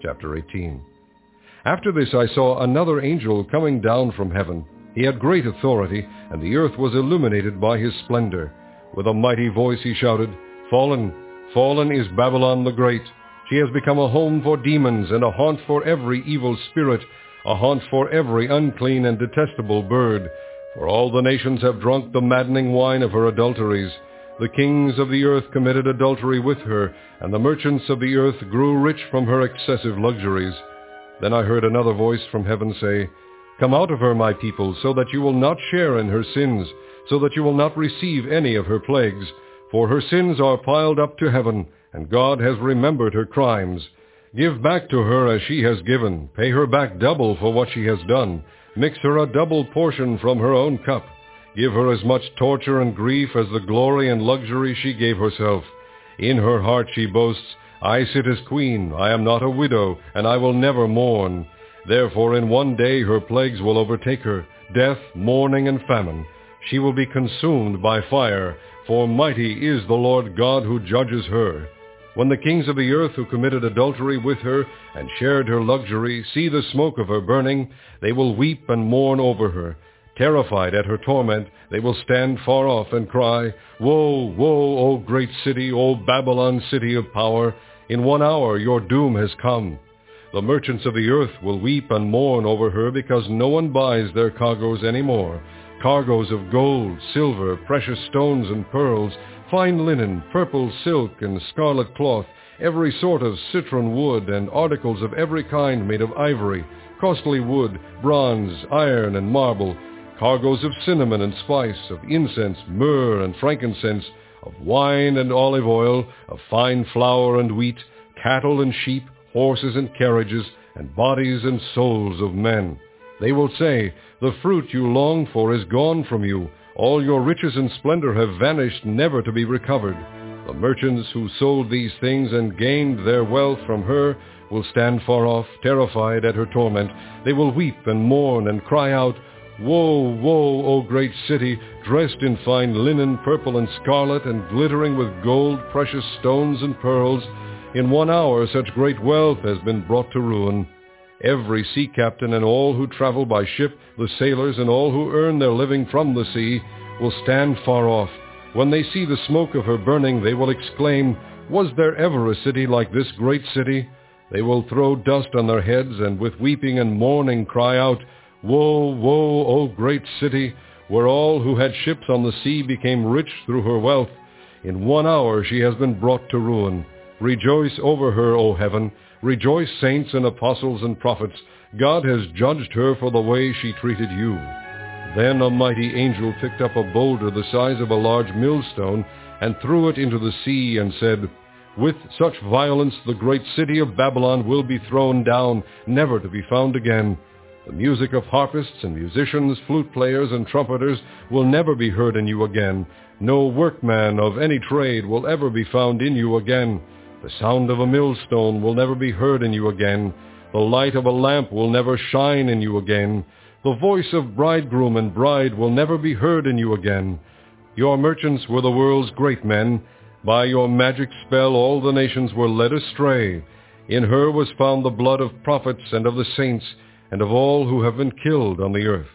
Chapter 18. After this I saw another angel coming down from heaven. He had great authority, and the earth was illuminated by his splendor. With a mighty voice he shouted, "Fallen, fallen is Babylon the Great. She has become a home for demons and a haunt for every evil spirit, a haunt for every unclean and detestable bird. For all the nations have drunk the maddening wine of her adulteries. The kings of the earth committed adultery with her, and the merchants of the earth grew rich from her excessive luxuries." Then I heard another voice from heaven say, "Come out of her, my people, so that you will not share in her sins, so that you will not receive any of her plagues. For her sins are piled up to heaven, and God has remembered her crimes. Give back to her as she has given. Pay her back double for what she has done. Mix her a double portion from her own cup. Give her as much torture and grief as the glory and luxury she gave herself. In her heart she boasts, 'I sit as queen, I am not a widow, and I will never mourn.' Therefore in one day her plagues will overtake her, death, mourning, and famine. She will be consumed by fire, for mighty is the Lord God who judges her. When the kings of the earth who committed adultery with her and shared her luxury see the smoke of her burning, they will weep and mourn over her. Terrified at her torment, they will stand far off and cry, 'Woe, woe, O great city, O Babylon, city of power! In 1 hour your doom has come.' The merchants of the earth will weep and mourn over her because no one buys their cargoes any more. Cargoes of gold, silver, precious stones and pearls, fine linen, purple silk and scarlet cloth, every sort of citron wood, and articles of every kind made of ivory, costly wood, bronze, iron, and marble, cargoes of cinnamon and spice, of incense, myrrh, and frankincense, of wine and olive oil, of fine flour and wheat, cattle and sheep, horses and carriages, and bodies and souls of men. They will say, 'The fruit you longed for is gone from you. All your riches and splendor have vanished, never to be recovered.' The merchants who sold these things and gained their wealth from her will stand far off, terrified at her torment. They will weep and mourn and cry out, 'Woe, woe, O great city, dressed in fine linen, purple and scarlet, and glittering with gold, precious stones, and pearls. In 1 hour such great wealth has been brought to ruin.' Every sea captain and all who travel by ship, the sailors and all who earn their living from the sea, will stand far off. When they see the smoke of her burning, they will exclaim, 'Was there ever a city like this great city?' They will throw dust on their heads, and with weeping and mourning cry out, 'Woe, woe, O great city, where all who had ships on the sea became rich through her wealth. In 1 hour she has been brought to ruin. Rejoice over her, O heaven. Rejoice, saints and apostles and prophets. God has judged her for the way she treated you.' Then a mighty angel picked up a boulder the size of a large millstone and threw it into the sea and said, 'With such violence the great city of Babylon will be thrown down, never to be found again. The music of harpists and musicians, flute players and trumpeters will never be heard in you again. No workman of any trade will ever be found in you again. The sound of a millstone will never be heard in you again. The light of a lamp will never shine in you again. The voice of bridegroom and bride will never be heard in you again. Your merchants were the world's great men. By your magic spell all the nations were led astray. In her was found the blood of prophets and of the saints, and of all who have been killed on the earth.